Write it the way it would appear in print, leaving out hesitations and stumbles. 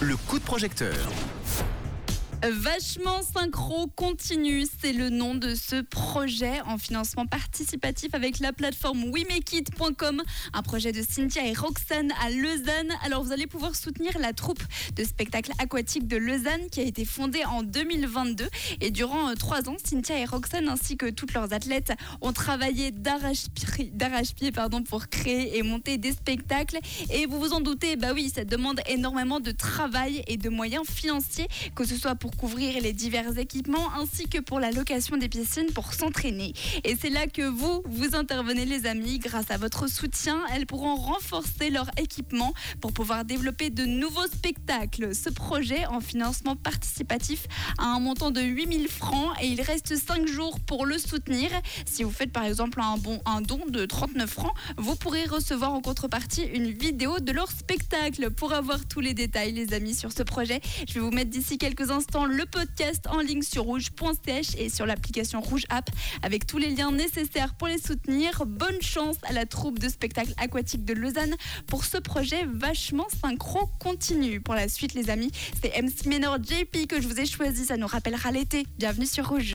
le coup de projecteur. Vachement synchro continu, c'est le nom de ce projet en financement participatif avec la plateforme wemakeit.com, un projet de Cynthia et Roxane à Lausanne. Alors vous allez pouvoir soutenir la troupe de spectacle aquatique de Lausanne qui a été fondée en 2022 et durant 3 ans, Cynthia et Roxane ainsi que toutes leurs athlètes ont travaillé d'arrache-pied pour créer et monter des spectacles. Et vous vous en doutez, bah oui, ça demande énormément de travail et de moyens financiers, que ce soit pour couvrir les divers équipements ainsi que pour la location des piscines pour s'entraîner. Et c'est là que vous intervenez les amis. Grâce à votre soutien, elles pourront renforcer leur équipement pour pouvoir développer de nouveaux spectacles. Ce projet en financement participatif a un montant de 8 000 francs et il reste 5 jours pour le soutenir. Si vous faites par exemple un don de 39 francs, vous pourrez recevoir en contrepartie une vidéo de leur spectacle. Pour avoir tous les détails les amis sur ce projet, je vais vous mettre d'ici quelques instants le podcast en ligne sur rouge.ch et sur l'application Rouge App avec tous les liens nécessaires pour les soutenir. Bonne chance à la troupe de spectacle aquatique de Lausanne pour ce projet vachement synchro continu. Pour la suite les amis, c'est MC Menor JP que je vous ai choisi, ça nous rappellera l'été. Bienvenue sur Rouge.